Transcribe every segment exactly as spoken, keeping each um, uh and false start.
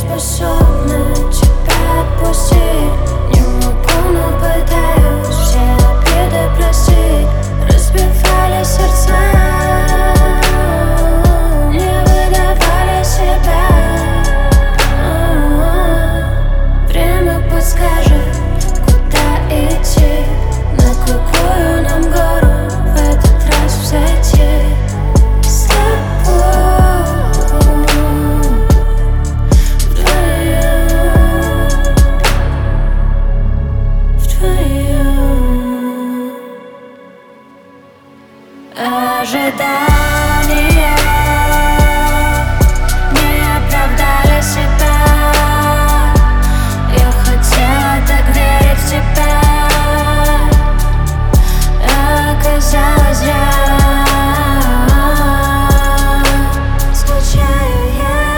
способна тебя отпустить. Не могу, но пытаюсь все обиды простить. Разбивали сердца, не выдавали себя. Время подскажет, куда идти, на какую нам гору в этот раз взойти. С тобой вдвоем, вдвоем. Ожидания не оправдали себя. Я хотела так верить в тебя, оказалось зря. Скучаю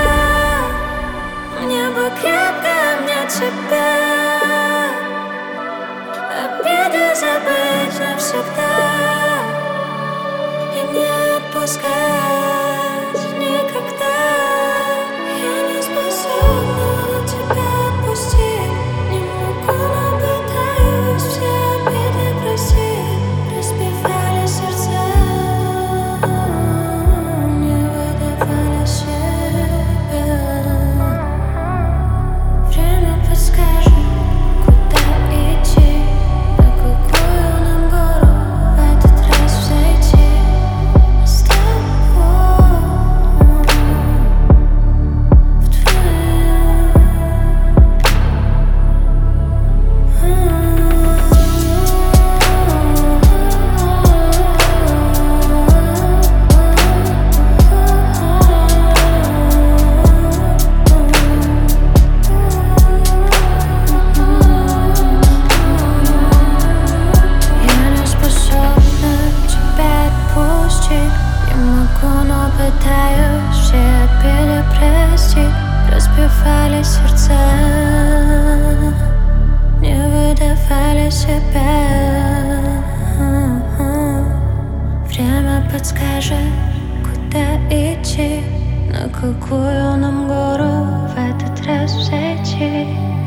я, мне бы крепко обнять тебя, обиды забыть навсегда и не отпускать никогда. Я не способна тебя отпустить. Не могу, но пытаюсь все обиды простить. Разбивали сердца, не выдавали себя. Время подскажет, куда идти, на какую нам гору в этот раз взойти. С тобой я не способна тебя отпустить. Не могу, но пытаюсь все обиды простить. Разбивали сердца, не выдавали себя. Время подскажет, куда идти, на какую нам гору в этот раз взойти.